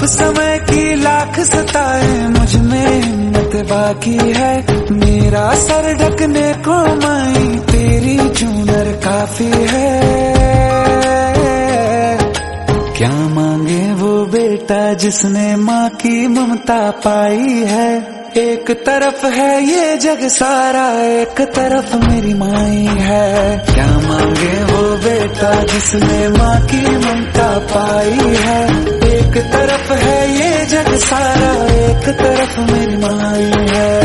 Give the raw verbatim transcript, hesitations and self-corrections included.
समय की लाख सताए, मुझ में हिम्मत बाकी है। मेरा सर ढकने को माई तेरी चूनर काफी है। क्या मांगे वो बेटा जिसने माँ की ममता पाई है। एक तरफ है ये जग सारा, एक तरफ मेरी माई है। क्या मांगे वो बेटा जिसने माँ की ममता पाई है। एक तरफ है ये जग सारा, एक तरफ मेरी माई है।